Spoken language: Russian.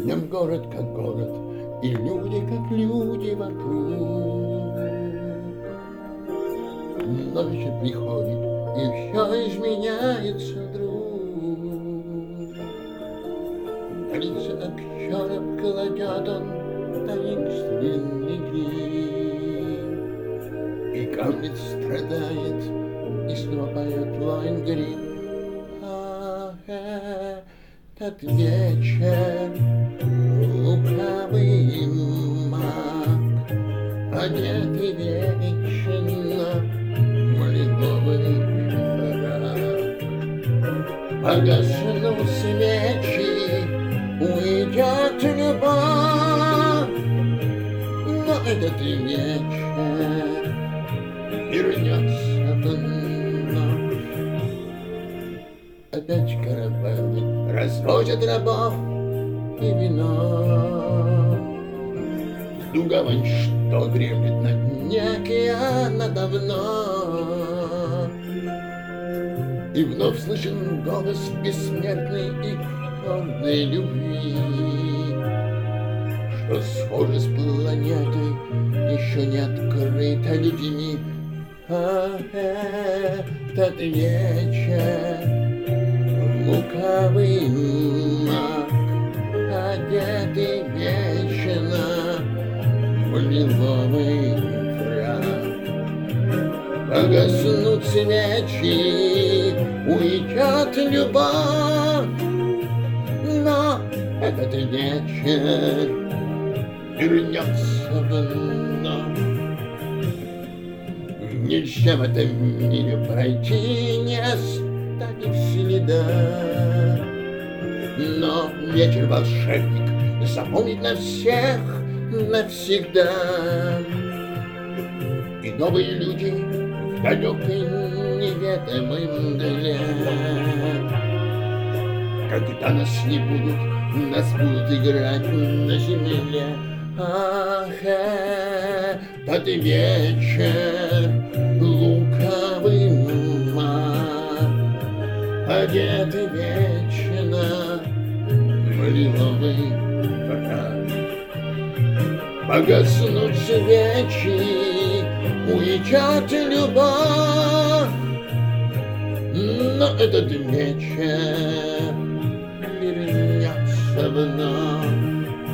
Днем город как город, и люди как люди вокруг. Но вечер приходит, и все изменяется вдруг. На лица актеров кладет он таинственный грим, и Гамлет страдает, и снова поет Лонгрим. Этот вечер лукавый маг, одетый вечно в лиловый фрак. Погаснут свечи, уйдет любовь, но этот вечер вернется вновь. Опять караваны развозят рабов и вино в ту гавань, что дремлет на дне океана давно. И вновь слышен голос бессмертной и темной любви, что схоже с планетой, еще не открытой людьми. Этот вечер лукавый маг, одетый вечно в лиловый фрак. Погаснут свечи, уйдет любовь, но этот вечер вернется вновь. Нельзя в этом мире пройти, не оставив следа, но вечер волшебник запомнит на всех навсегда. И новые люди в далекой неведомой мгле, когда нас не будут, нас будут играть на земле. Этот вечер лукавый маг, одетый вечно в лиловый фрак. Погаснут свечи, уйдет любовь, но этот вечер вернется вновь.